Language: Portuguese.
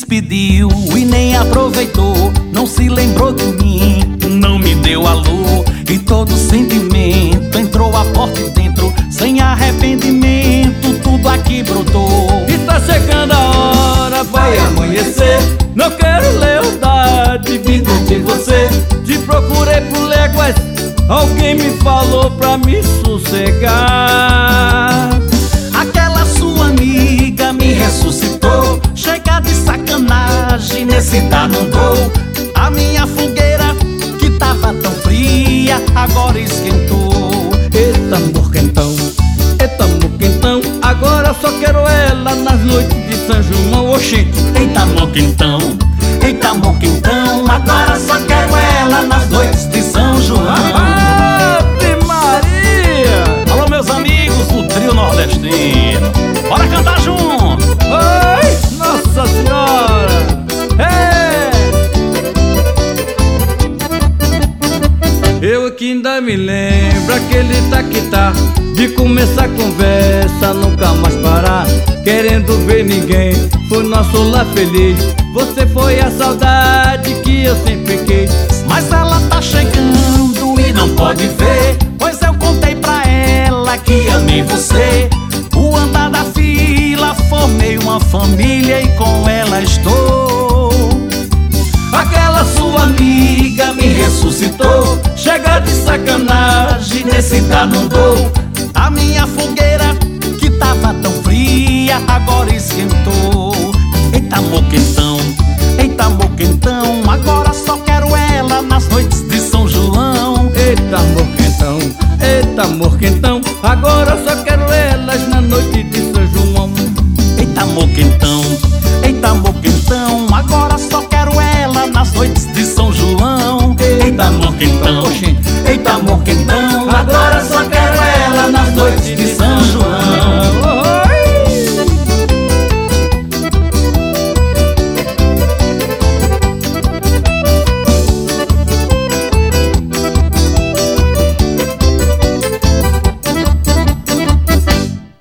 despediu e nem aproveitou, não se lembrou de mim, não me deu alô. E todo sentimento entrou a porta dentro, sem arrependimento, tudo aqui brotou. E tá chegando a hora, vai amanhecer. Não quero lealdade vindo de você. Te procurei por léguas, alguém me falou pra me sossegar. Aquela sua amiga me ressuscitou, chega de sacanagem, nesse dá não dou. A minha fogueira que tava tão fria, agora esquentou. Eita amor quentão, eita amor quentão, agora só quero ela nas noites de São João. Oxente, eita amor quentão, eita amor quentão, agora só quero ela nas noites de São João. Ave Maria! Alô meus amigos do trio nordestino, bora cantar junto! Oi, Nossa Senhora! Eu que ainda me lembro aquele taquitá de começar a conversa, nunca mais parar, querendo ver ninguém, foi nosso lar feliz. Você foi a saudade que eu sempre quis. Mas ela tá chegando e não pode ver, pois eu contei pra ela que amei você. O andar da fila, formei uma família e com ela estou. Aquela sua amiga me ressuscitou, chega de sacanagem, nesse dá não dou. A minha fogueira que tava tão fria, agora esquentou. Eita amor quentão, eita amor quentão, agora só quero ela nas noites de São João. Eita amor quentão, eita amor quentão, agora só quero elas na noite de São João. Eita amor quentão, eita amor quentão, agora só quero ela nas noites de São João. Eita amor quentão,